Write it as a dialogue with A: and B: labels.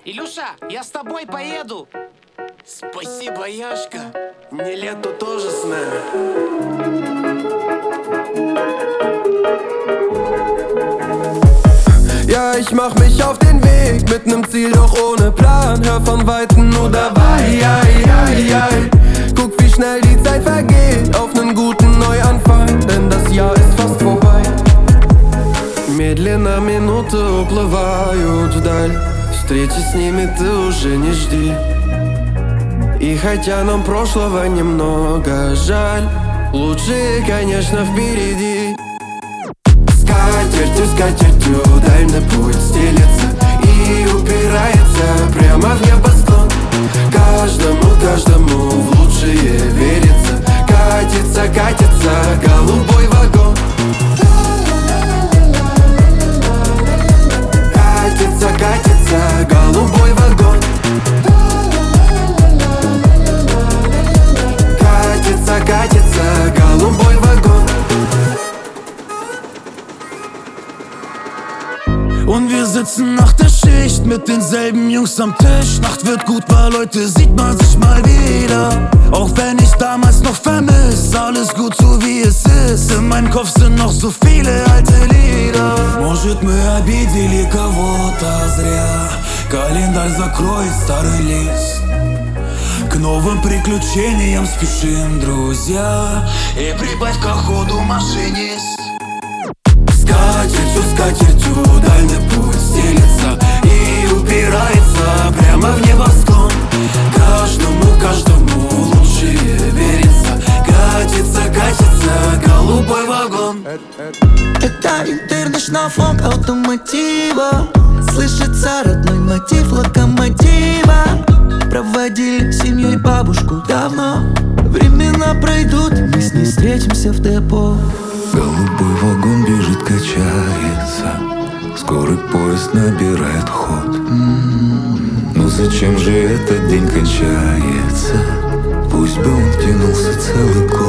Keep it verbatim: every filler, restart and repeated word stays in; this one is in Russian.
A: Илюша, я с тобой поеду.
B: Спасибо, Яшка. Нелетто тоже с нами.
C: Ja, ich mach mich auf den Weg mit nem Ziel, doch ohne Plan. Hör von Weitem nur dabei, ai, ai, ai. Guck, wie schnell die Zeit vergeht auf nen guten Neuanfang, denn das Jahr ist fast vorbei. Медленно минуты уплывают вдаль, встречи с ними ты уже не жди. И хотя нам прошлого немного жаль, лучшее, конечно, впереди. Скатертью, скатертью дальний путь стелется и упирается прямо в небосклон. Каждому, каждому в лучшее верится. Катится, катится голубой вагон. Катится, катится голубой вагон. Катится, катится голубой вагон.
D: Und wir sitzen nach der Schicht mit denselben Jungs am Tisch. Nacht wird gut, weil heute sieht man sich mal wieder. Auch wenn ich damals noch vermiss, alles gut so wie es ist. In meinem Kopf sind noch so viele alte Lieder. Может, мы обидели кого-то зря. Календарь закроет старый лист. К новым приключениям спешим, друзья. И прибавь ко ходу, машинист.
C: Скатертью, скатертью дальний путь стелется и упирается прямо в небосклон. Каждому, каждому лучшее верится. Катится, катится голубой вагон.
E: Это интернешнл автомотива. Слышится родной мотив локомотива. Проводили семьей бабушку давно. Времена пройдут, мы с ней встретимся в депо.
F: Голубой вагон бежит, качается. Скорый поезд набирает ход. М-м-м. Но зачем же этот день кончается? Пусть бы он тянулся целый год.